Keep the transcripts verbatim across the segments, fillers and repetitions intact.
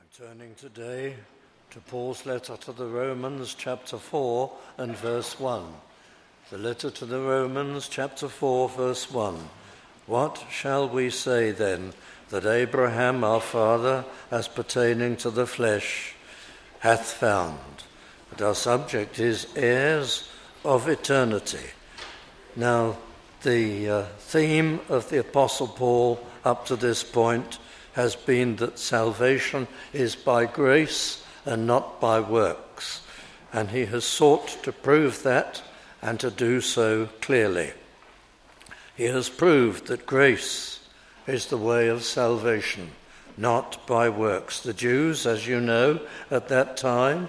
Turning today to Paul's letter to the Romans, chapter four and verse one. The letter to the Romans, chapter four, verse one. What shall we say then that Abraham our father, as pertaining to the flesh, hath found? But our subject is heirs of eternity. Now, the uh, theme of the Apostle Paul up to this point has been that salvation is by grace and not by works. And he has sought to prove that and to do so clearly. He has proved that grace is the way of salvation, not by works. The Jews, as you know, at that time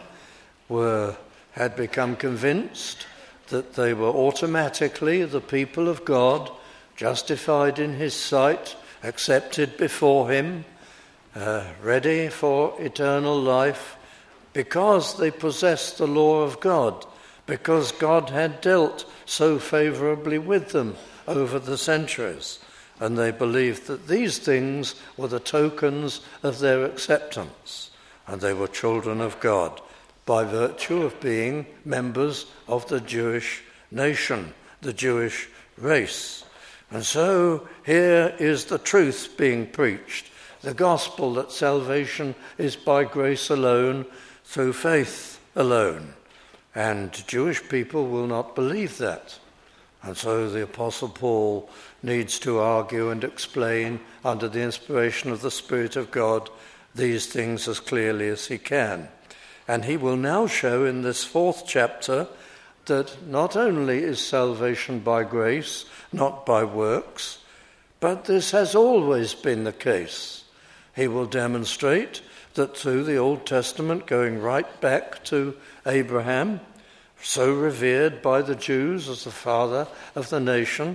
were had become convinced that they were automatically the people of God, justified in his sight, accepted before him, uh, ready for eternal life, because they possessed the law of God, because God had dealt so favourably with them over the centuries, and they believed that these things were the tokens of their acceptance, and they were children of God by virtue of being members of the Jewish nation, the Jewish race. And so here is the truth being preached, the gospel that salvation is by grace alone, through faith alone. And Jewish people will not believe that. And so the Apostle Paul needs to argue and explain, under the inspiration of the Spirit of God, these things as clearly as he can. And he will now show in this fourth chapter that not only is salvation by grace, not by works, but this has always been the case. He will demonstrate that through the Old Testament, going right back to Abraham, so revered by the Jews as the father of the nation,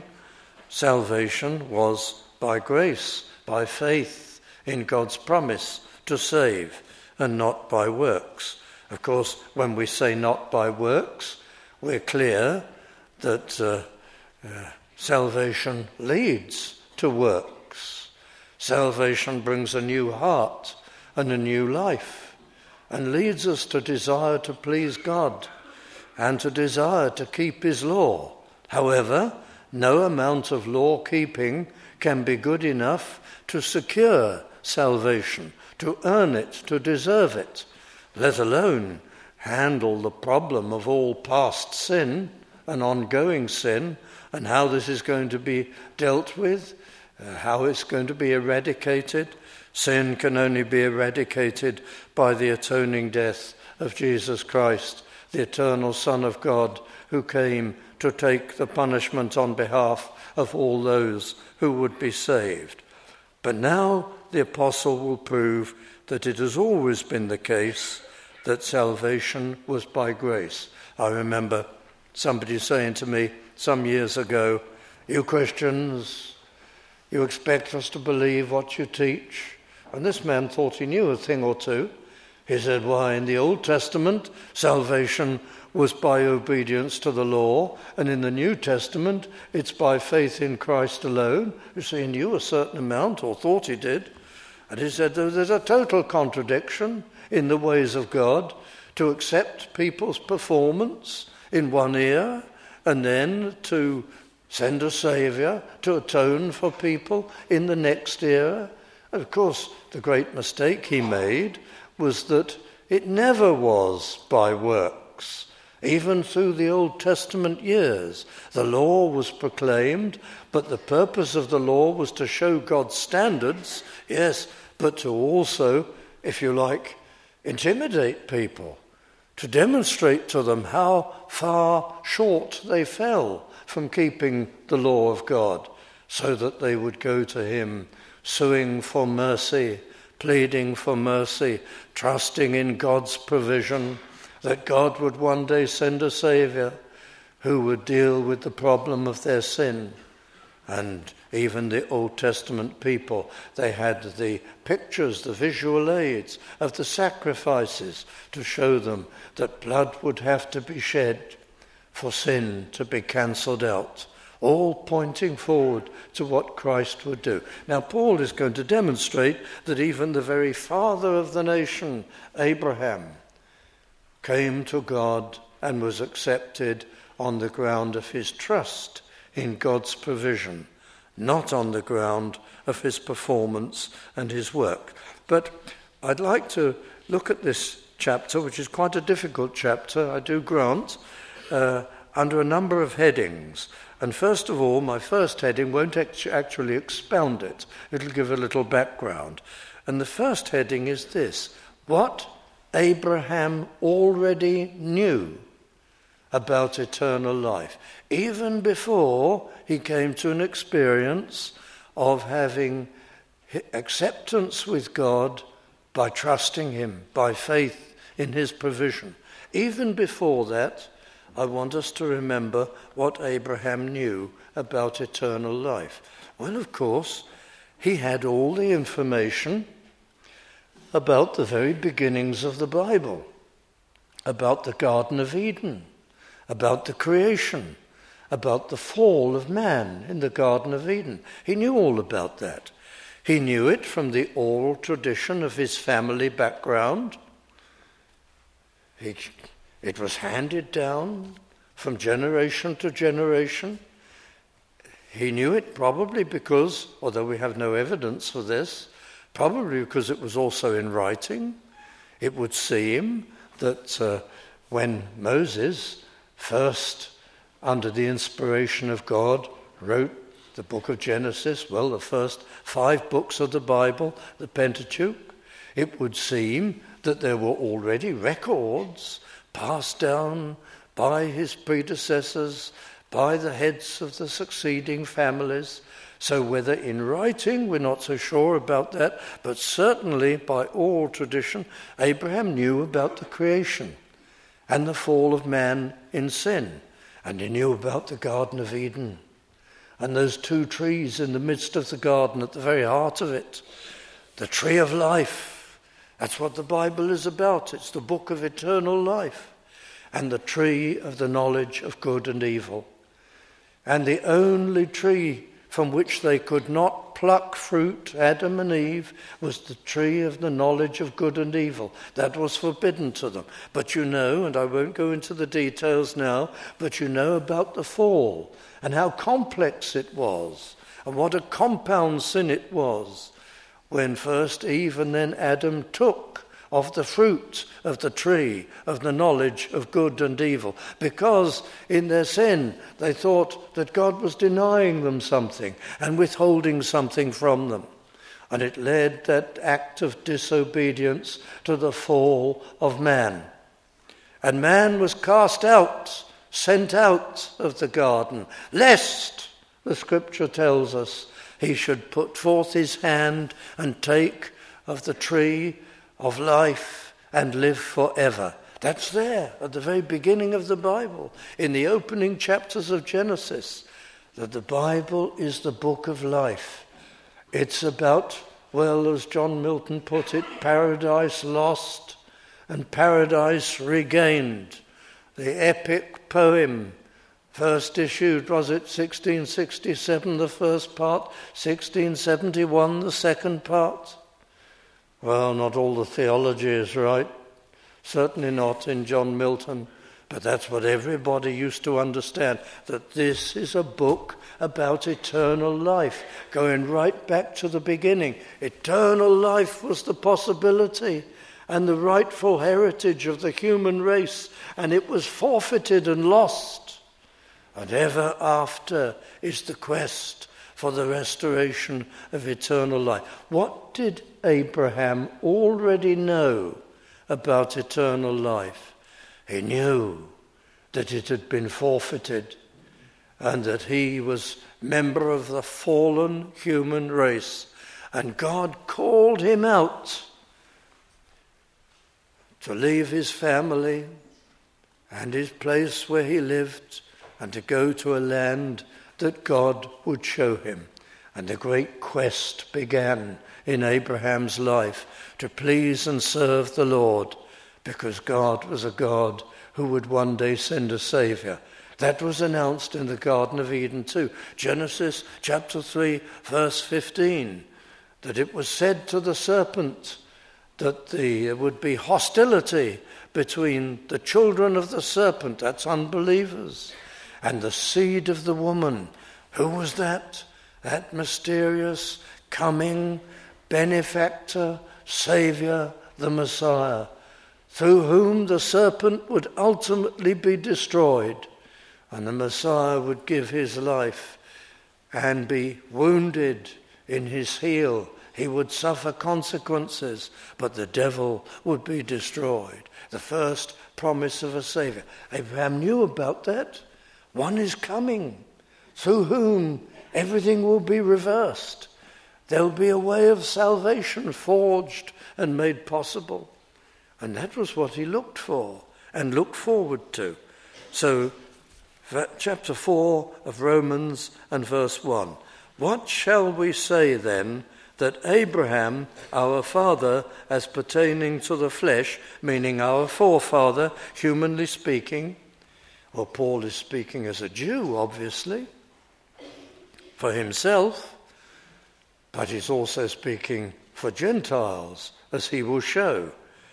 salvation was by grace, by faith in God's promise to save, and not by works. Of course, when we say not by works, we're clear that uh, uh, salvation leads to works. Salvation brings a new heart and a new life, and leads us to desire to please God and to desire to keep his law. However, no amount of law keeping can be good enough to secure salvation, to earn it, to deserve it, let alone handle the problem of all past sin and ongoing sin, and how this is going to be dealt with, uh, how it's going to be eradicated. Sin can only be eradicated by the atoning death of Jesus Christ, the eternal Son of God, who came to take the punishment on behalf of all those who would be saved. But now the apostle will prove that it has always been the case that salvation was by grace. I remember somebody saying to me some years ago, "You Christians, you expect us to believe what you teach?" And this man thought he knew a thing or two. He said, "Why, in the Old Testament, salvation was by obedience to the law, and in the New Testament, it's by faith in Christ alone." You see, he knew a certain amount, or thought he did. And he said there's a total contradiction in the ways of God to accept people's performance in one ear and then to send a saviour to atone for people in the next era. And of course, the great mistake he made was that it never was by works. Even through the Old Testament years, the law was proclaimed, but the purpose of the law was to show God's standards, yes, but to also, if you like, intimidate people, to demonstrate to them how far short they fell from keeping the law of God, so that they would go to him suing for mercy, pleading for mercy, trusting in God's provision, that God would one day send a saviour who would deal with the problem of their sin. And even the Old Testament people, they had the pictures, the visual aids of the sacrifices to show them that blood would have to be shed for sin to be cancelled out. all pointing forward to what Christ would do. Now, Paul is going to demonstrate that even the very father of the nation, Abraham, came to God and was accepted on the ground of his trust in God's provision, not on the ground of his performance and his work. But I'd like to look at this chapter, which is quite a difficult chapter, I do grant, uh, under a number of headings. And first of all, my first heading won't actually expound it. It'll give a little background. And the first heading is this: what Abraham already knew about eternal life, even before he came to an experience of having acceptance with God by trusting him, by faith in his provision. Even before that, I want us to remember what Abraham knew about eternal life. Well, of course, he had all the information about the very beginnings of the Bible, about the Garden of Eden, about the creation, about the fall of man in the Garden of Eden. He knew all about that. He knew it from the oral tradition of his family background. He, it was handed down from generation to generation. He knew it probably because, although we have no evidence for this, probably because it was also in writing. It would seem that uh, when Moses first, under the inspiration of God, wrote the book of Genesis, well, the first five books of the Bible, the Pentateuch, it would seem that there were already records passed down by his predecessors, by the heads of the succeeding families. So whether in writing, we're not so sure about that, but certainly by oral tradition, Abraham knew about the creation and the fall of man in sin. And he knew about the Garden of Eden and those two trees in the midst of the garden, at the very heart of it. The tree of life. That's what the Bible is about. It's the book of eternal life. And the tree of the knowledge of good and evil. And the only tree from which they could not pluck fruit, Adam and Eve, was the tree of the knowledge of good and evil. That was forbidden to them. But you know, and I won't go into the details now, but you know about the fall and how complex it was and what a compound sin it was when first Eve and then Adam took of the fruit of the tree of the knowledge of good and evil, because in their sin they thought that God was denying them something and withholding something from them. And it led, that act of disobedience, to the fall of man. And man was cast out, sent out of the garden, lest, the scripture tells us, he should put forth his hand and take of the tree of life and live forever. That's there at the very beginning of the Bible, in the opening chapters of Genesis, that the Bible is the book of life. It's about, well, as John Milton put it, paradise lost and paradise regained. The epic poem, first issued, was it sixteen sixty-seven, the first part, sixteen seventy-one, the second part? Well, not all the theology is right, certainly not in John Milton, but that's what everybody used to understand, that this is a book about eternal life, going right back to the beginning. Eternal life was the possibility and the rightful heritage of the human race, and it was forfeited and lost. And ever after is the quest for the restoration of eternal life. What did Abraham already know about eternal life? He knew that it had been forfeited and that he was member of the fallen human race. And God called him out to leave his family and his place where he lived and to go to a land that God would show him. And the great quest began in Abraham's life to please and serve the Lord, because God was a God who would one day send a Saviour. That was announced in the Garden of Eden too. Genesis chapter three, verse fifteen, that it was said to the serpent that the, there would be hostility between the children of the serpent, that's unbelievers, and the seed of the woman. Who was that? That mysterious coming benefactor, Saviour, the Messiah, through whom the serpent would ultimately be destroyed, and the Messiah would give his life and be wounded in his heel. He would suffer consequences, but the devil would be destroyed. The first promise of a Saviour. Abraham knew about that. One is coming, through whom everything will be reversed. There will be a way of salvation forged and made possible. And that was what he looked for and looked forward to. So, chapter four of Romans and verse one. What shall we say then that Abraham, our father, as pertaining to the flesh, meaning our forefather, humanly speaking, well, Paul is speaking as a Jew, obviously, for himself, but he's also speaking for Gentiles, as he will show.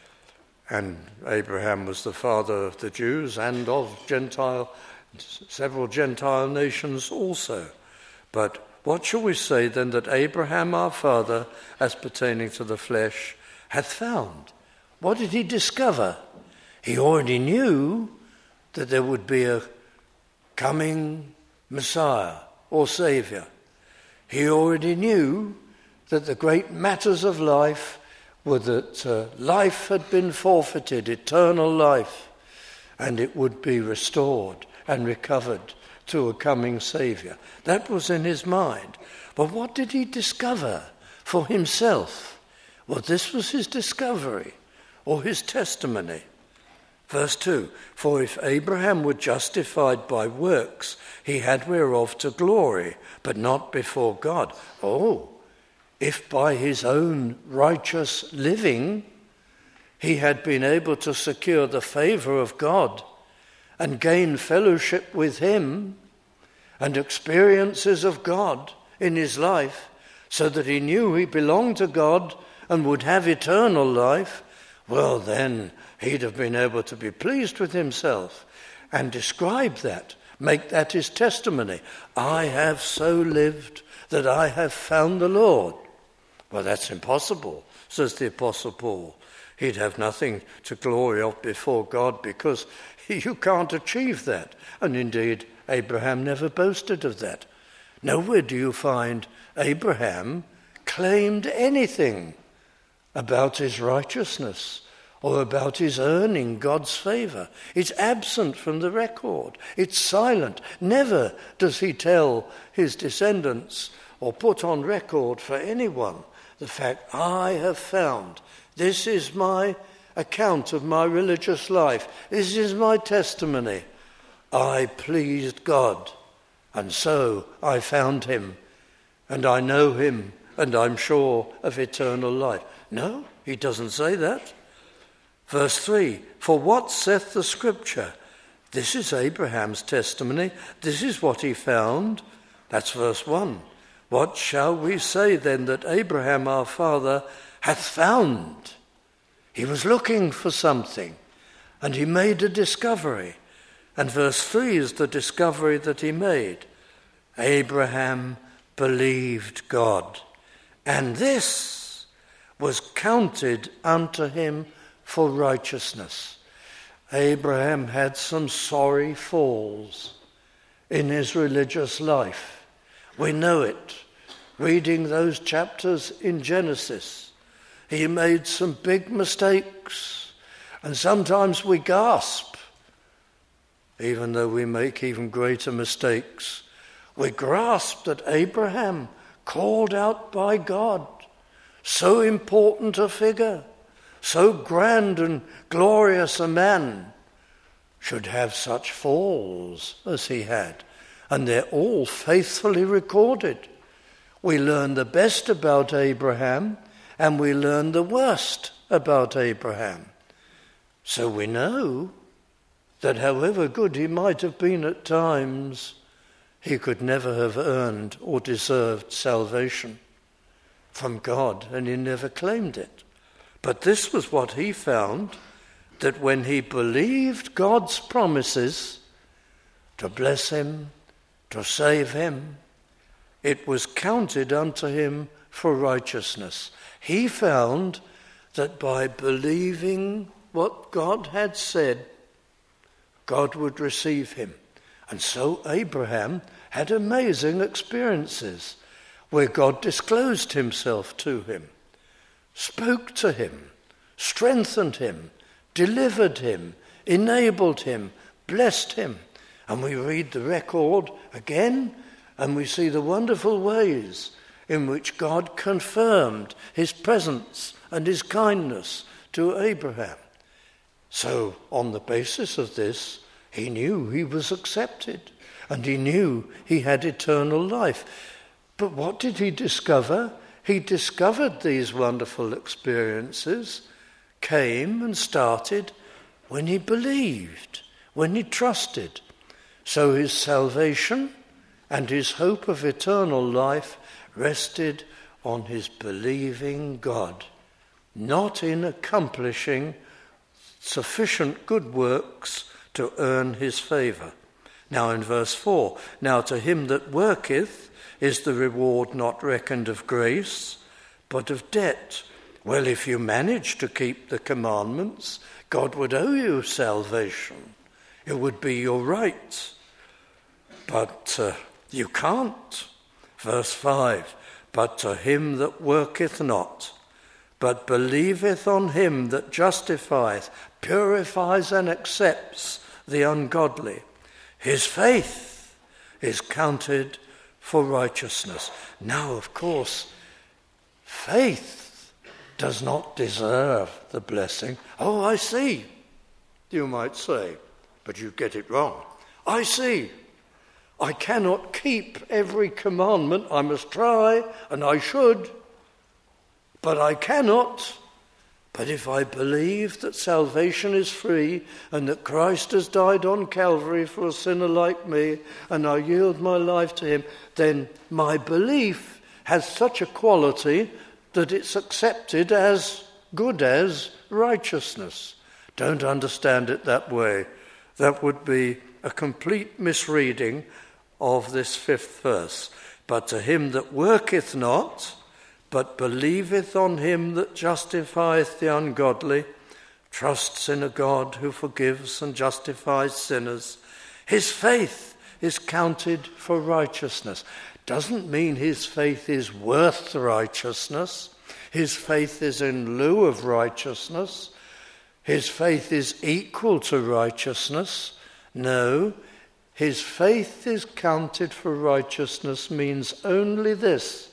And Abraham was the father of the Jews and of Gentile, several Gentile nations also. But what shall we say then that Abraham our father, as pertaining to the flesh, hath found? What did he discover? He already knew that there would be a coming Messiah or Saviour. He already knew that the great matters of life were that uh, life had been forfeited, eternal life, and it would be restored and recovered to a coming Saviour. That was in his mind. But what did he discover for himself? Well, this was his discovery or his testimony. Verse two, for if Abraham were justified by works, he had whereof to glory, but not before God. Oh, if by his own righteous living he had been able to secure the favour of God and gain fellowship with him and experiences of God in his life, so that he knew he belonged to God and would have eternal life, well then he'd have been able to be pleased with himself and describe that, make that his testimony. I have so lived that I have found the Lord. Well, that's impossible, says the Apostle Paul. He'd have nothing to glory of before God because you can't achieve that. And indeed, Abraham never boasted of that. Nowhere do you find Abraham claimed anything about his righteousness or about his earning God's favour. It's absent from the record. It's silent. Never does he tell his descendants or put on record for anyone the fact, I have found, this is my account of my religious life, this is my testimony. I pleased God, and so I found him, and I know him, and I'm sure of eternal life. No, he doesn't say that. Verse three, for what saith the Scripture? This is Abraham's testimony. This is what he found. That's verse one. What shall we say then that Abraham our father hath found? He was looking for something, and he made a discovery. And verse three is the discovery that he made. Abraham believed God, and this was counted unto him for righteousness. Abraham had some sorry falls in his religious life. We know it. Reading those chapters in Genesis, he made some big mistakes, and sometimes we gasp. Even though we make even greater mistakes, we grasp that Abraham, called out by God, so important a figure, so grand and glorious a man, should have such falls as he had. And they're all faithfully recorded. We learn the best about Abraham, and we learn the worst about Abraham. So we know that however good he might have been at times, he could never have earned or deserved salvation from God, and he never claimed it. But this was what he found, that when he believed God's promises to bless him, to save him, it was counted unto him for righteousness. He found that by believing what God had said, God would receive him. And so Abraham had amazing experiences where God disclosed himself to him, spoke to him, strengthened him, delivered him, enabled him, blessed him. And we read the record again, and we see the wonderful ways in which God confirmed his presence and his kindness to Abraham. So on the basis of this, he knew he was accepted, and he knew he had eternal life. But what did he discover? He discovered these wonderful experiences came and started when he believed, when he trusted. So his salvation and his hope of eternal life rested on his believing God, not in accomplishing sufficient good works to earn his favour. Now in verse four, now to him that worketh is the reward not reckoned of grace, but of debt. Well, if you manage to keep the commandments, God would owe you salvation. It would be your right. But uh, you can't. Verse five, but to him that worketh not, but believeth on him that justifieth, purifies and accepts the ungodly, his faith is counted for righteousness. Now, of course, faith does not deserve the blessing. Oh, I see, you might say, but you get it wrong. I see. I cannot keep every commandment. I must try, and I should, but I cannot. But if I believe that salvation is free and that Christ has died on Calvary for a sinner like me, and I yield my life to him, then my belief has such a quality that it's accepted as good as righteousness. Don't understand it that way. That would be a complete misreading of this fifth verse. But to him that worketh not, but believeth on him that justifieth the ungodly, trusts in a God who forgives and justifies sinners, his faith is counted for righteousness. Doesn't mean his faith is worth righteousness. His faith is in lieu of righteousness. His faith is equal to righteousness. No, his faith is counted for righteousness means only this.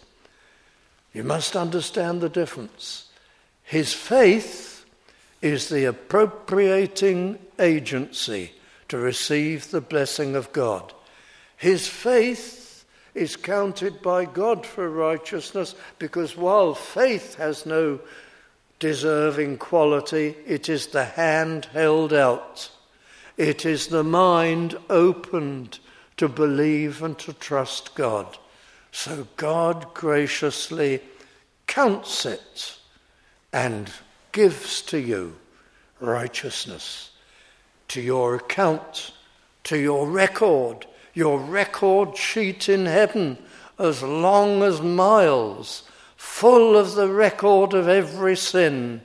You must understand the difference. His faith is the appropriating agency to receive the blessing of God. His faith is counted by God for righteousness because while faith has no deserving quality, it is the hand held out. It is the mind opened to believe and to trust God. So God graciously counts it and gives to you righteousness, to your account, to your record, your record sheet in heaven, as long as miles, full of the record of every sin,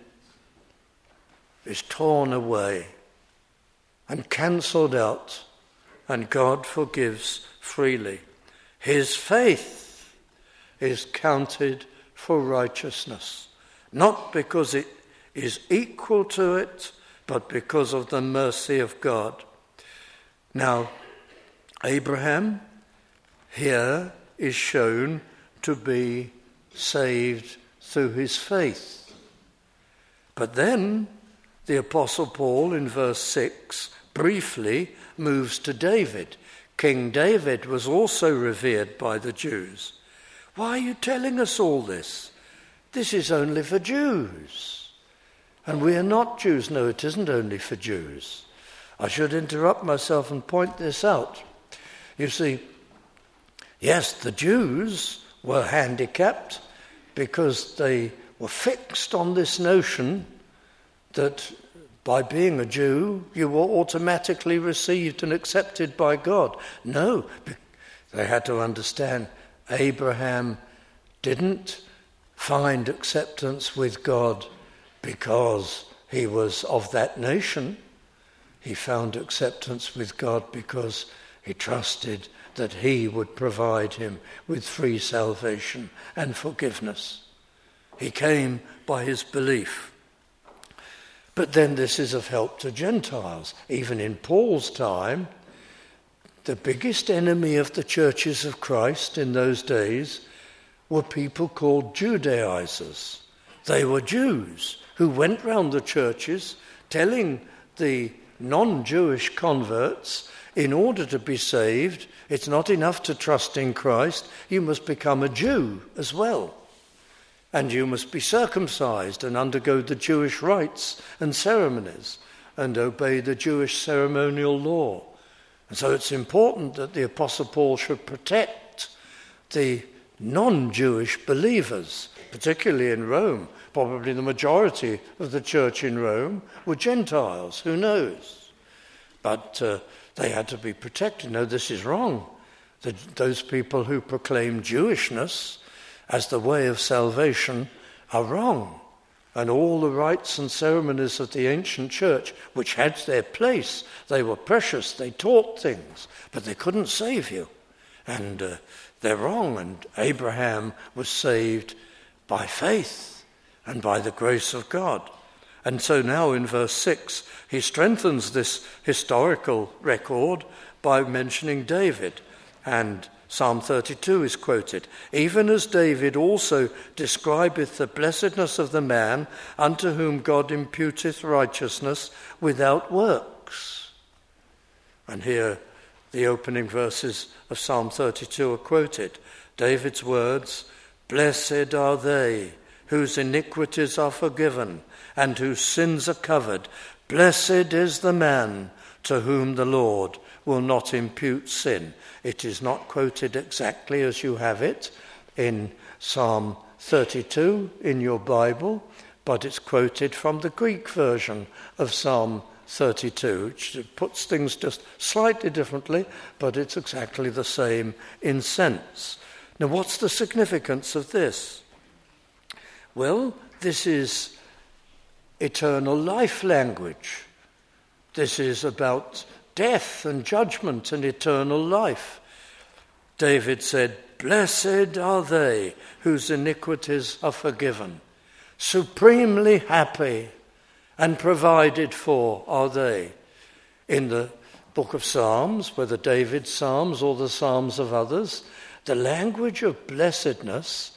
is torn away and cancelled out, and God forgives freely. His faith is counted for righteousness, not because it is equal to it, but because of the mercy of God. Now, Abraham here is shown to be saved through his faith. But then the Apostle Paul in verse six briefly moves to David. King David was also revered by the Jews. Why are you telling us all this? This is only for Jews. And we are not Jews. No, it isn't only for Jews. I should interrupt myself and point this out. You see, yes, the Jews were handicapped because they were fixed on this notion that by being a Jew, you were automatically received and accepted by God. No, they had to understand Abraham didn't find acceptance with God because he was of that nation. He found acceptance with God because he trusted that he would provide him with free salvation and forgiveness. He came by his belief. But then this is of help to Gentiles. Even in Paul's time, the biggest enemy of the churches of Christ in those days were people called Judaizers. They were Jews who went round the churches telling the non-Jewish converts, in order to be saved, it's not enough to trust in Christ, you must become a Jew as well. And you must be circumcised and undergo the Jewish rites and ceremonies and obey the Jewish ceremonial law. And so it's important that the Apostle Paul should protect the non-Jewish believers, particularly in Rome. Probably the majority of the church in Rome were Gentiles, who knows? But uh, they had to be protected. No, this is wrong. The, those people who proclaim Jewishness as the way of salvation are wrong. And all the rites and ceremonies of the ancient church, which had their place, they were precious, they taught things, but they couldn't save you. And uh, they're wrong. And Abraham was saved by faith and by the grace of God. And so now in verse six, he strengthens this historical record by mentioning David. And Psalm thirty-two is quoted. Even as David also describeth the blessedness of the man unto whom God imputeth righteousness without works. And here the opening verses of Psalm thirty-two are quoted. David's words, blessed are they whose iniquities are forgiven and whose sins are covered. Blessed is the man to whom the Lord will not impute sin. It is not quoted exactly as you have it in Psalm thirty-two in your Bible, but it's quoted from the Greek version of Psalm thirty-two, which puts things just slightly differently, but it's exactly the same in sense. Now, what's the significance of this? Well, this is eternal life language. This is about death and judgment and eternal life. David said, blessed are they whose iniquities are forgiven. Supremely happy and provided for are they. In the book of Psalms, whether David's Psalms or the Psalms of others, the language of blessedness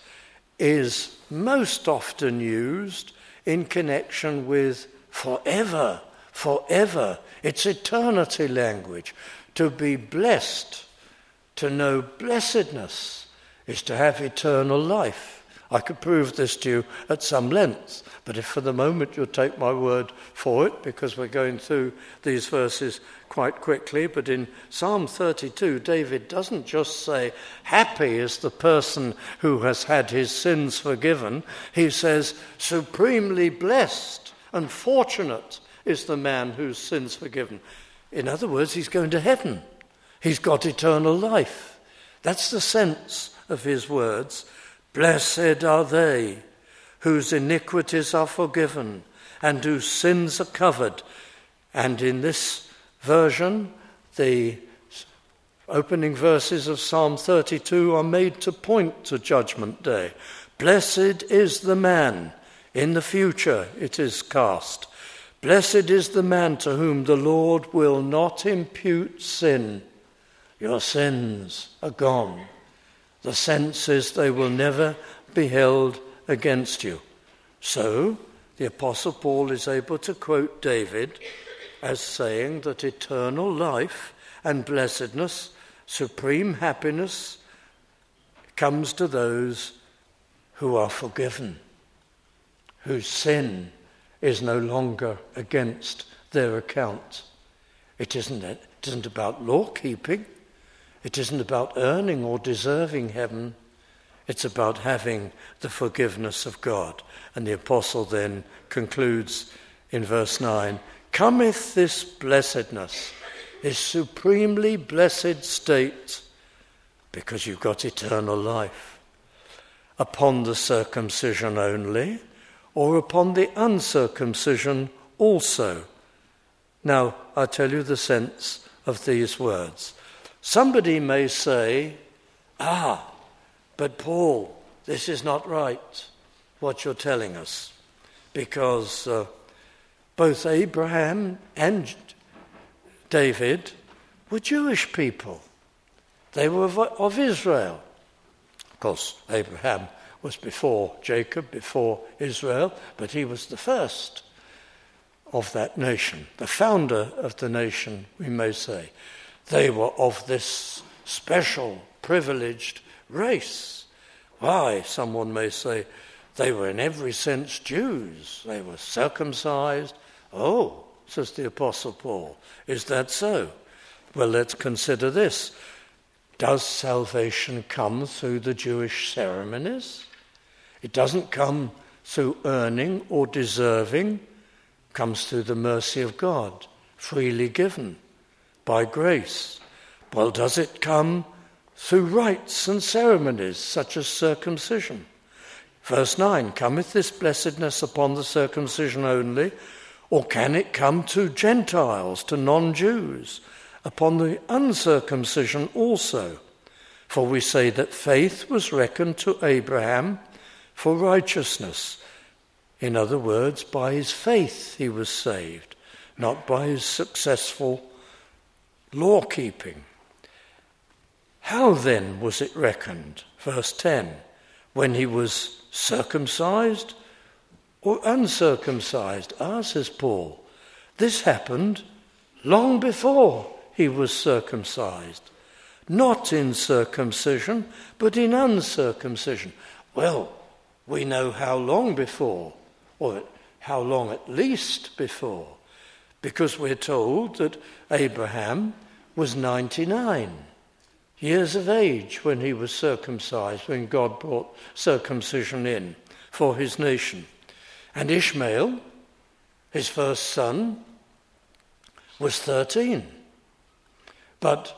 is most often used in connection with forever, forever. It's eternity language. To be blessed, to know blessedness, is to have eternal life. I could prove this to you at some length, but if for the moment you'll take my word for it, because we're going through these verses quite quickly, but in Psalm thirty-two, David doesn't just say, happy is the person who has had his sins forgiven. He says, supremely blessed and fortunate is the man whose sins forgiven. In other words, he's going to heaven. He's got eternal life. That's the sense of his words. Blessed are they whose iniquities are forgiven and whose sins are covered. And in this version, the opening verses of Psalm thirty-two are made to point to Judgment Day. Blessed is the man, in the future it is cast. Blessed is the man to whom the Lord will not impute sin. Your sins are gone. The sense is they will never be held against you. So, the Apostle Paul is able to quote David as saying that eternal life and blessedness, supreme happiness, comes to those who are forgiven, whose sin is no longer against their account. It isn't, it isn't about law-keeping. It isn't about earning or deserving heaven. It's about having the forgiveness of God. And the apostle then concludes in verse nine, cometh this blessedness, this supremely blessed state, because you've got eternal life, upon the circumcision only, or upon the uncircumcision also. Now, I tell you the sense of these words. Somebody may say, ah, but Paul, this is not right, what you're telling us, because uh, both Abraham and David were Jewish people. They were of, of Israel. Of course, Abraham was before Jacob, before Israel, but he was the first of that nation, the founder of the nation, we may say. They were of this special, privileged race. Why, someone may say, they were in every sense Jews. They were circumcised. Oh, says the Apostle Paul, is that so? Well, let's consider this. Does salvation come through the Jewish ceremonies? It doesn't come through earning or deserving. It comes through the mercy of God, freely given by grace. Well, does it come through rites and ceremonies such as circumcision? Verse nine, cometh this blessedness upon the circumcision only, or can it come to Gentiles, to non-Jews, upon the uncircumcision also? For we say that faith was reckoned to Abraham for righteousness. In other words, by his faith he was saved, not by his successful law-keeping. How then was it reckoned? Verse ten, when he was circumcised or uncircumcised? Ah, says Paul, this happened long before he was circumcised. Not in circumcision, but in uncircumcision. Well, we know how long before, or how long at least before, because we're told that Abraham was ninety-nine years of age when he was circumcised, when God brought circumcision in for his nation. And Ishmael, his first son, was thirteen. But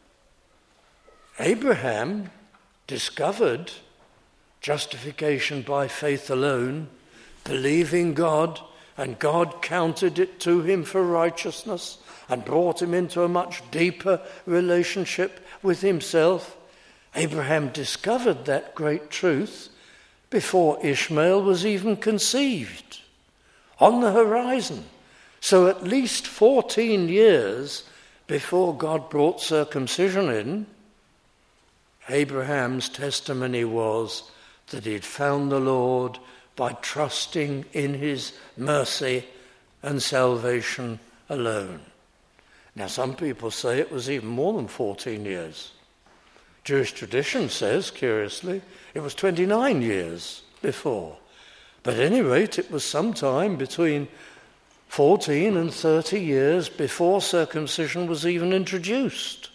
Abraham discovered justification by faith alone, believing God, and God counted it to him for righteousness and brought him into a much deeper relationship with himself. Abraham discovered that great truth before Ishmael was even conceived, on the horizon. So at least fourteen years before God brought circumcision in, Abraham's testimony was that he'd found the Lord by trusting in his mercy and salvation alone. Now, some people say it was even more than fourteen years. Jewish tradition says, curiously, it was twenty-nine years before. But at any rate, it was sometime between fourteen and thirty years before circumcision was even introduced.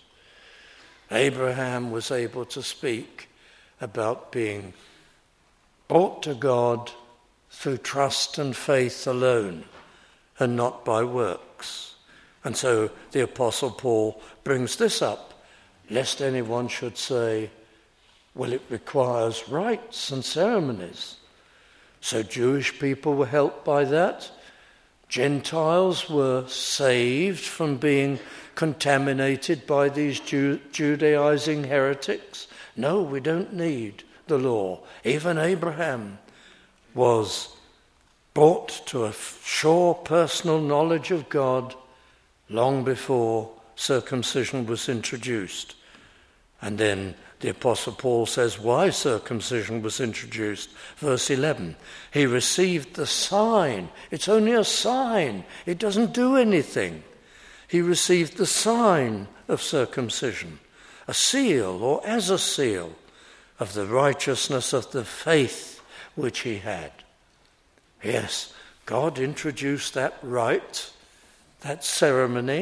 Abraham was able to speak about being brought to God through trust and faith alone, and not by works. And so the Apostle Paul brings this up, lest anyone should say, well, it requires rites and ceremonies. So Jewish people were helped by that. Gentiles were saved from being contaminated by these Ju- Judaizing heretics. No, we don't need the law. Even Abraham was brought to a sure personal knowledge of God long before circumcision was introduced. And then the Apostle Paul says why circumcision was introduced. Verse eleven, he received the sign. It's only a sign. It doesn't do anything. He received the sign of circumcision, a seal or as a seal of the righteousness of the faith which he had. Yes, God introduced that rite, that ceremony,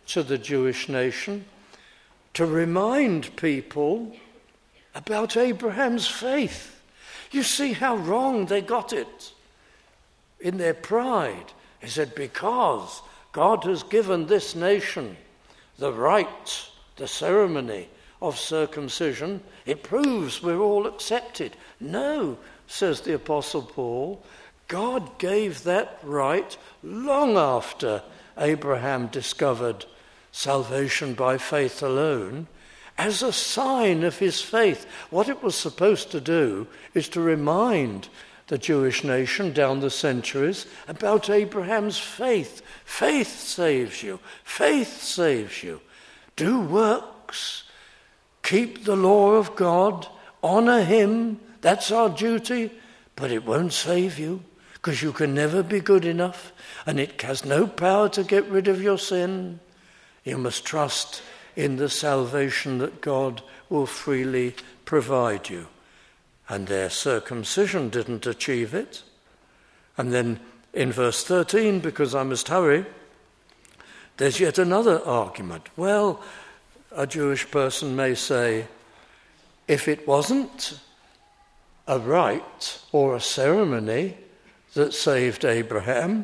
to the Jewish nation to remind people about Abraham's faith. You see how wrong they got it. In their pride, he said, because God has given this nation the rite, the ceremony of circumcision, it proves we're all accepted. No, says the Apostle Paul, God gave that right long after Abraham discovered salvation by faith alone, as a sign of his faith. What it was supposed to do is to remind the Jewish nation down the centuries about Abraham's faith. Faith saves you. Faith saves you. Do works. Keep the law of God. Honor him. That's our duty. But it won't save you, because you can never be good enough, and it has no power to get rid of your sin. You must trust in the salvation that God will freely provide you. And their circumcision didn't achieve it. And then in verse thirteen, because I must hurry, there's yet another argument. Well, a Jewish person may say, if it wasn't a rite or a ceremony that saved Abraham,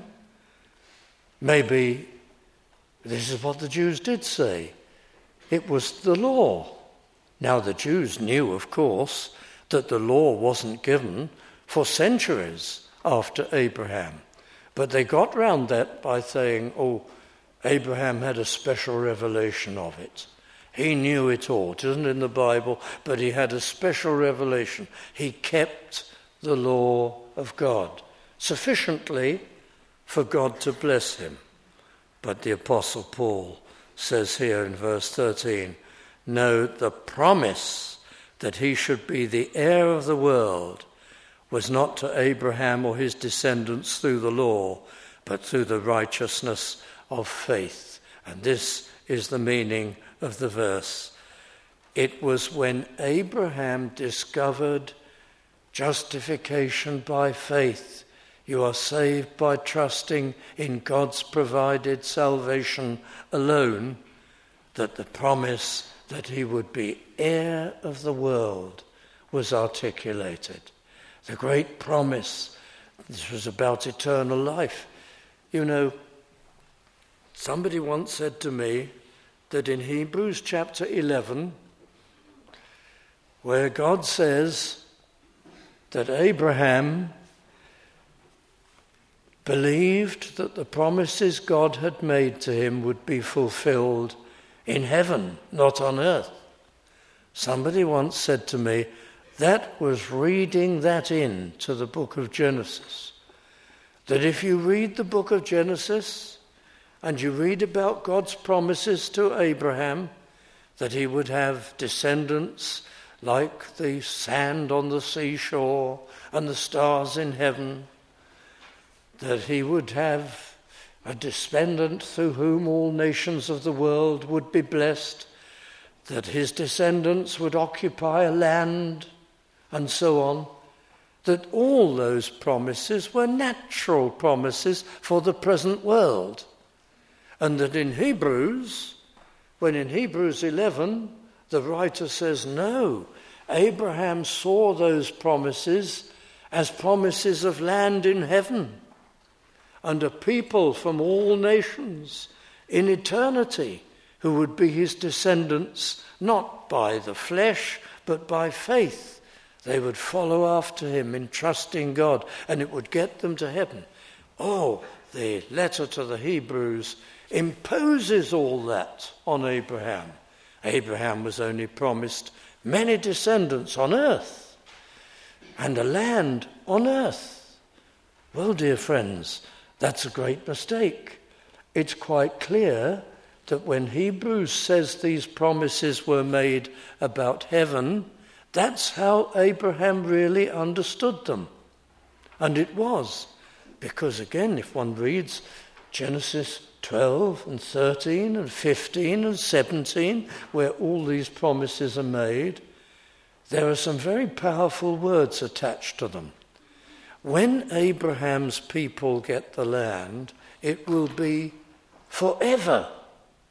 maybe this is what the Jews did say. It was the law. Now the Jews knew, of course, that the law wasn't given for centuries after Abraham. But they got round that by saying, oh, Abraham had a special revelation of it. He knew it all. It isn't in the Bible, but he had a special revelation. He kept the law of God sufficiently for God to bless him. But the Apostle Paul says here in verse thirteen, no, the promise that he should be the heir of the world was not to Abraham or his descendants through the law, but through the righteousness of faith. And this is the meaning of the verse. It was when Abraham discovered justification by faith. You are saved by trusting in God's provided salvation alone, that the promise that he would be heir of the world was articulated. The great promise, this was about eternal life. You know, somebody once said to me that in Hebrews chapter eleven, where God says that Abraham believed that the promises God had made to him would be fulfilled in heaven, not on earth. Somebody once said to me, that was reading that in to the book of Genesis. That if you read the book of Genesis and you read about God's promises to Abraham, that he would have descendants like the sand on the seashore and the stars in heaven, that he would have a descendant through whom all nations of the world would be blessed, that his descendants would occupy a land, and so on, that all those promises were natural promises for the present world. And that in Hebrews, when in Hebrews eleven, the writer says, no, Abraham saw those promises as promises of land in heaven, and a people from all nations in eternity who would be his descendants, not by the flesh, but by faith. They would follow after him in trusting God, and it would get them to heaven. Oh, the letter to the Hebrews imposes all that on Abraham. Abraham was only promised many descendants on earth and a land on earth. Well, dear friends, that's a great mistake. It's quite clear that when Hebrews says these promises were made about heaven, that's how Abraham really understood them. And it was. Because again, if one reads Genesis twelve and thirteen and fifteen and seventeen, where all these promises are made, there are some very powerful words attached to them. When Abraham's people get the land, it will be forever.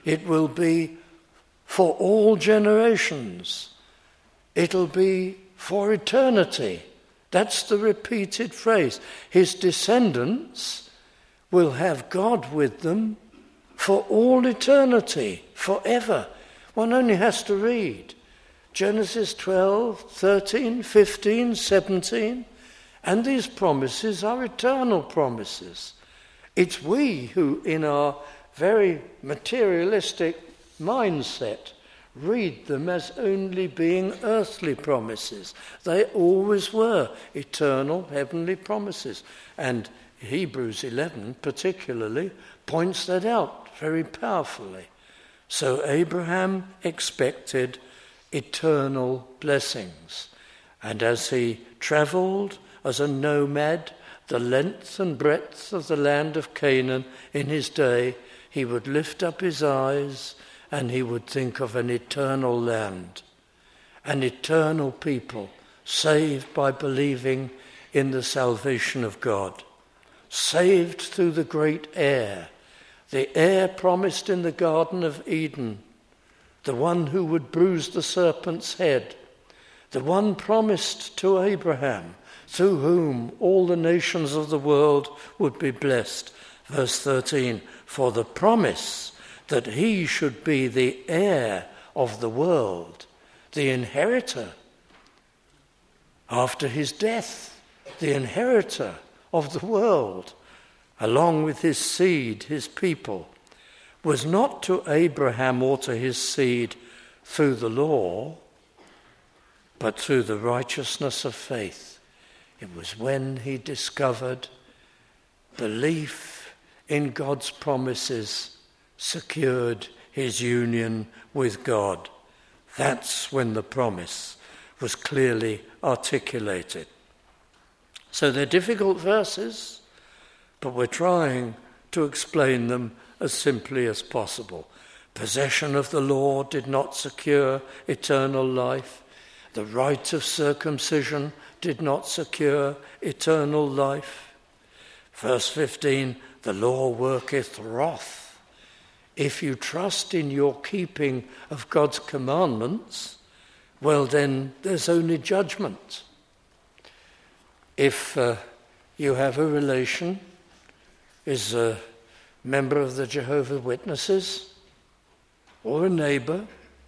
It will be for all generations. It'll be for eternity. That's the repeated phrase. His descendants will have God with them for all eternity, forever. One only has to read Genesis twelve, thirteen, fifteen, seventeen, and these promises are eternal promises. It's we who, in our very materialistic mindset, read them as only being earthly promises. They always were eternal heavenly promises. And Hebrews eleven particularly points that out very powerfully. So Abraham expected eternal blessings. And as he travelled as a nomad the length and breadth of the land of Canaan in his day, he would lift up his eyes and he would think of an eternal land, an eternal people saved by believing in the salvation of God, saved through the great heir, the heir promised in the Garden of Eden, the one who would bruise the serpent's head, the one promised to Abraham, through whom all the nations of the world would be blessed. Verse thirteen, for the promise that he should be the heir of the world, the inheritor after his death, the inheritor of the world, along with his seed, his people, was not to Abraham or to his seed through the law, but through the righteousness of faith. It was when he discovered belief in God's promises secured his union with God. That's when the promise was clearly articulated. So they're difficult verses, but we're trying to explain them as simply as possible. Possession of the law did not secure eternal life. The rite of circumcision did not secure eternal life. Verse fifteen, the law worketh wrath. If you trust in your keeping of God's commandments, well then there's only judgment. If uh, you have a relation, is a member of the Jehovah's Witnesses, or a neighbour,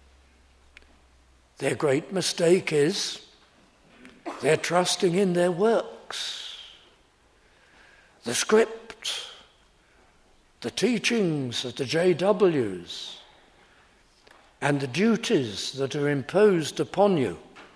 their great mistake is they're trusting in their works, the script, the teachings of the J Ws, and the duties that are imposed upon you.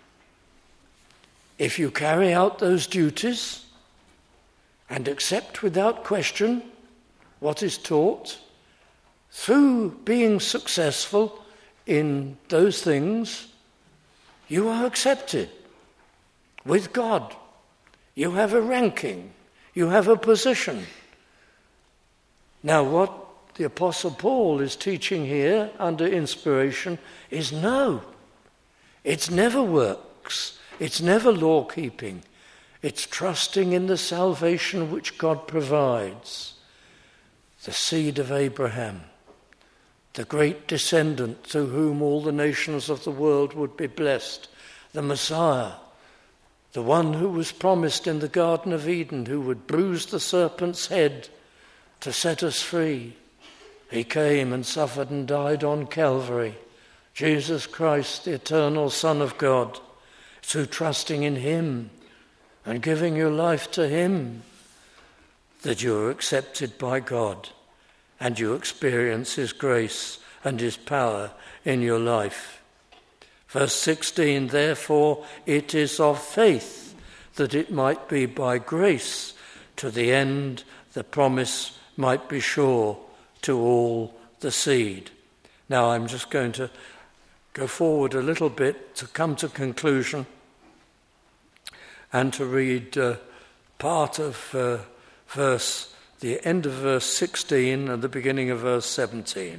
If you carry out those duties and accept without question what is taught, through being successful in those things, you are accepted with God. You have a ranking. You have a position. Now, what the Apostle Paul is teaching here under inspiration is no. It's never works. It's never law-keeping. It's trusting in the salvation which God provides. The seed of Abraham, the great descendant through whom all the nations of the world would be blessed, the Messiah, the one who was promised in the Garden of Eden, who would bruise the serpent's head to set us free. He came and suffered and died on Calvary. Jesus Christ, the eternal Son of God, through trusting in him and giving your life to him, that you are accepted by God and you experience his grace and his power in your life. Verse sixteen, therefore it is of faith that it might be by grace, to the end the promise might be sure to all the seed. Now I'm just going to go forward a little bit to come to conclusion and to read uh, part of uh, verse, the end of verse sixteen and the beginning of verse seventeen.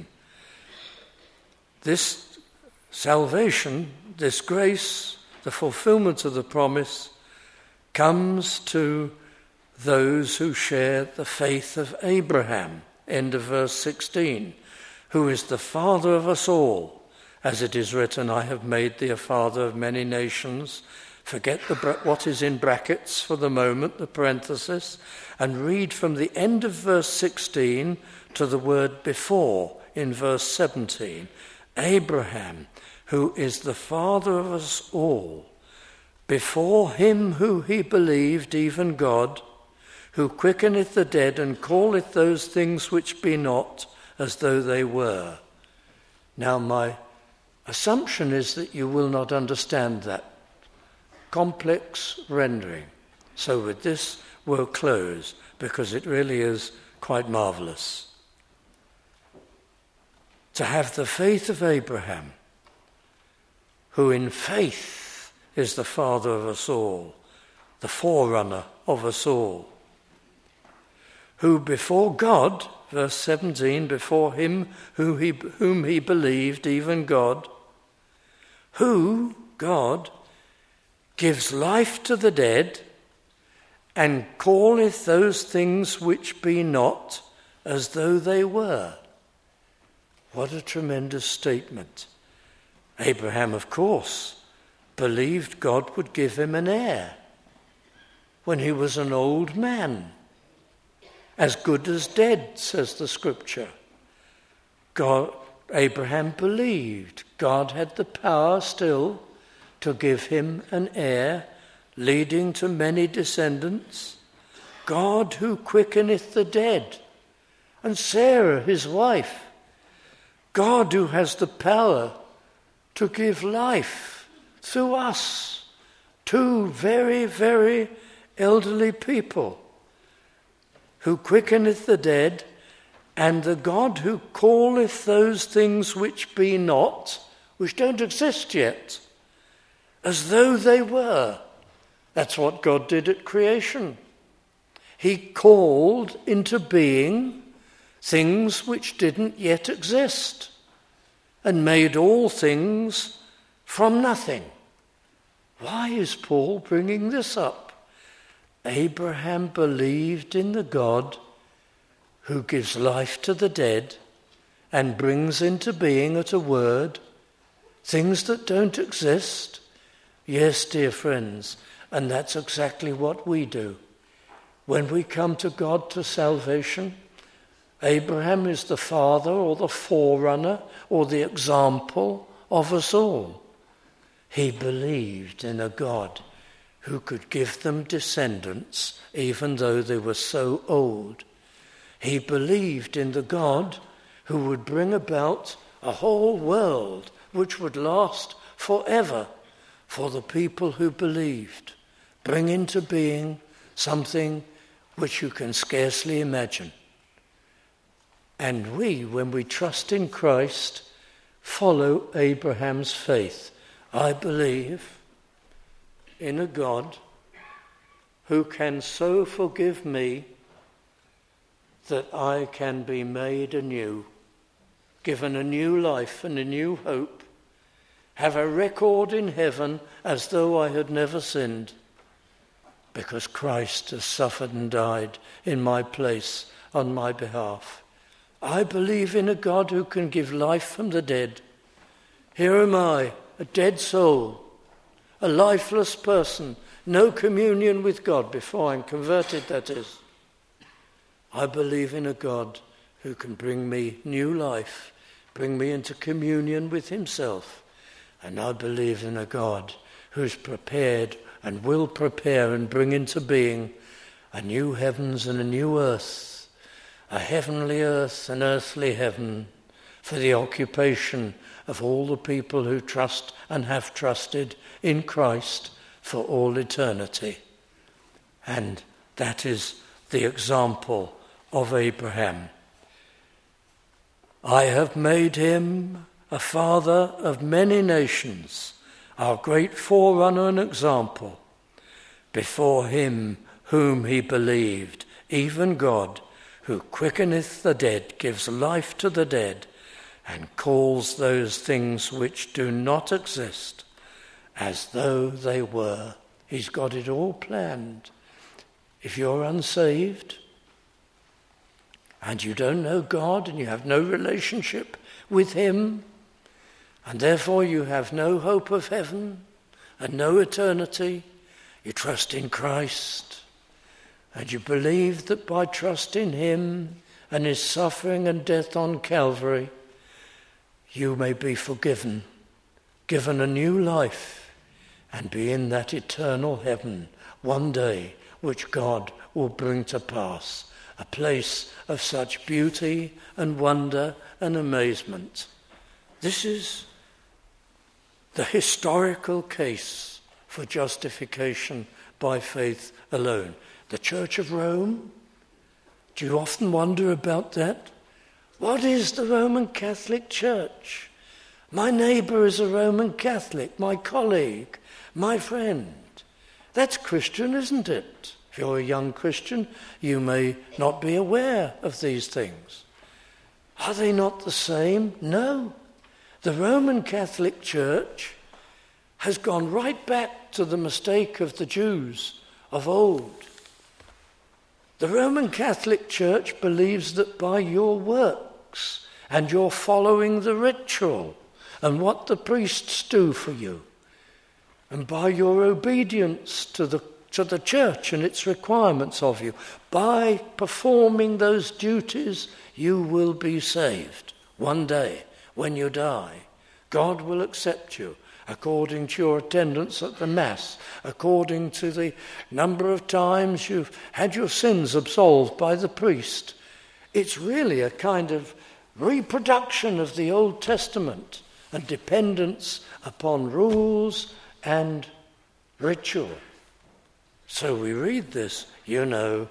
This salvation, this grace, the fulfillment of the promise, comes to those who share the faith of Abraham. End of verse sixteen. who is the father of us all. As it is written, I have made thee a father of many nations. Forget the, what is in brackets for the moment, the parenthesis, and read from the end of verse sixteen to the word before in verse seventeen. Abraham, who is the father of us all, before him who he believed, even God, who quickeneth the dead and calleth those things which be not as though they were. Now my assumption is that you will not understand that complex rendering. So with this we'll close, because it really is quite marvellous. To have the faith of Abraham, who in faith is the father of us all, the forerunner of us all, who before God, verse seventeen, before him who he, whom he believed, even God, who, God, gives life to the dead and calleth those things which be not as though they were. What a tremendous statement. Abraham, of course, believed God would give him an heir when he was an old man, as good as dead, says the scripture. God, Abraham believed God had the power still to give him an heir, leading to many descendants. God who quickeneth the dead, and Sarah his wife. God who has the power to give life through us, two very, very elderly people, who quickeneth the dead, and the God who calleth those things which be not, which don't exist yet, as though they were. That's what God did at creation. He called into being things which didn't yet exist, and made all things from nothing. Why is Paul bringing this up? Abraham believed in the God who gives life to the dead and brings into being at a word things that don't exist. Yes, dear friends, and that's exactly what we do. When we come to God to salvation, Abraham is the father or the forerunner or the example of us all. He believed in a God who could give them descendants even though they were so old. He believed in the God who would bring about a whole world which would last forever for the people who believed, bring into being something which you can scarcely imagine. And we, when we trust in Christ, follow Abraham's faith. I believe in a God who can so forgive me that I can be made anew, given a new life and a new hope, have a record in heaven as though I had never sinned, because Christ has suffered and died in my place on my behalf. I believe in a God who can give life from the dead. Here am I, a dead soul, a lifeless person, no communion with God before I'm converted, that is. I believe in a God who can bring me new life, bring me into communion with himself. And I believe in a God who's prepared and will prepare and bring into being a new heavens and a new earth, a heavenly earth and earthly heaven, for the occupation of all the people who trust and have trusted in Christ for all eternity. And that is the example of Abraham. I have made him a father of many nations, our great forerunner and example, before him whom he believed, even God, who quickeneth the dead, gives life to the dead, and calls those things which do not exist as though they were. He's got it all planned. If you're unsaved and you don't know God and you have no relationship with him, and therefore you have no hope of heaven and no eternity, you trust in Christ, and you believe that by trusting him and his suffering and death on Calvary, you may be forgiven, given a new life, and be in that eternal heaven one day, which God will bring to pass, a place of such beauty and wonder and amazement. This is the historical case for justification by faith alone. The Church of Rome, do you often wonder about that? What is the Roman Catholic Church? My neighbour is a Roman Catholic, my colleague, my friend. That's Christian, isn't it? If you're a young Christian, you may not be aware of these things. Are they not the same? No. The Roman Catholic Church has gone right back to the mistake of the Jews of old. The Roman Catholic Church believes that by your works and your following the ritual and what the priests do for you, and by your obedience to the to the church and its requirements of you, by performing those duties, you will be saved. One day, when you die, God will accept you according to your attendance at the Mass, according to the number of times you've had your sins absolved by the priest. It's really a kind of reproduction of the Old Testament and dependence upon rules and ritual. So we read this, you know,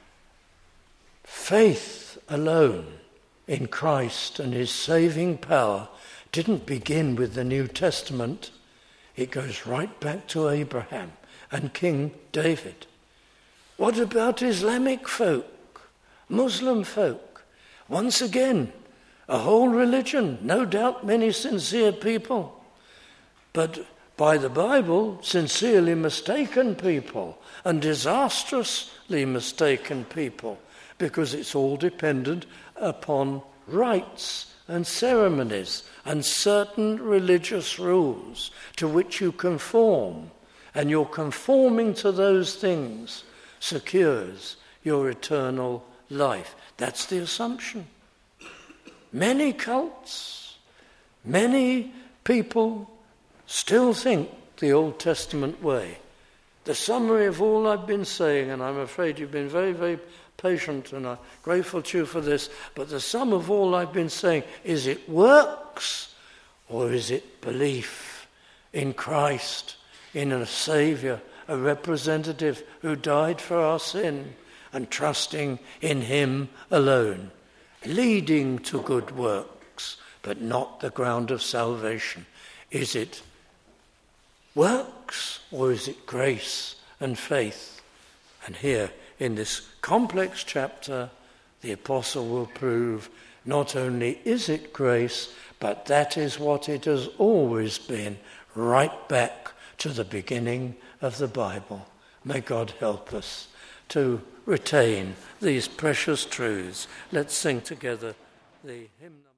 faith alone in Christ and his saving power didn't begin with the New Testament. It goes right back to Abraham and King David. What about Islamic folk, Muslim folk? Once again, a whole religion, no doubt many sincere people, but by the Bible, sincerely mistaken people and disastrously mistaken people, because it's all dependent upon rites and ceremonies and certain religious rules to which you conform, and your conforming to those things secures your eternal life. That's the assumption. Many cults, many people still think the Old Testament way. The summary of all I've been saying, and I'm afraid you've been very, very patient, and I'm grateful to you for this, but the sum of all I've been saying, is it works or is it belief in Christ, in a Saviour, a representative who died for our sin, and trusting in him alone, leading to good works, but not the ground of salvation? Is it works or is it grace and faith? And here in this complex chapter, the apostle will prove not only is it grace, but that is what it has always been, right back to the beginning of the Bible. May God help us to retain these precious truths. Let's sing together the hymn.